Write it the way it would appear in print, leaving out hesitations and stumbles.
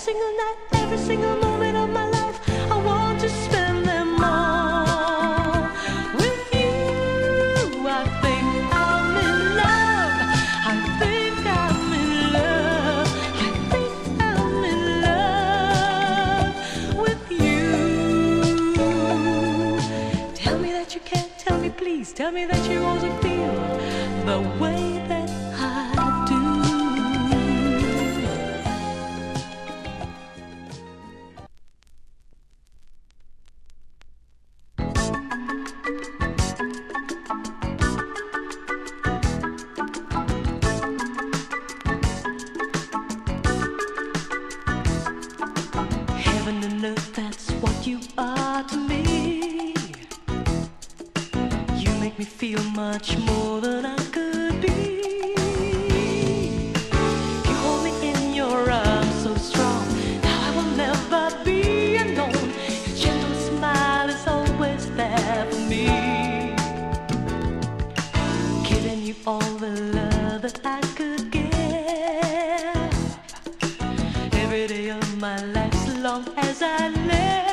single night, every single moment of my life, I want to spend them all with you. I think I'm in love. I think I'm in love. I think I'm in love with you. Tell me that you can, tell me please, tell me that you also feel the way that I do. Heaven and earth, that's what you are to me. You make me feel much more than I could be. You hold me in your arms so strong. Now I will never be alone. Your gentle smile is always there for me. Giving you all the love that I could give every day of my life, as long as I live.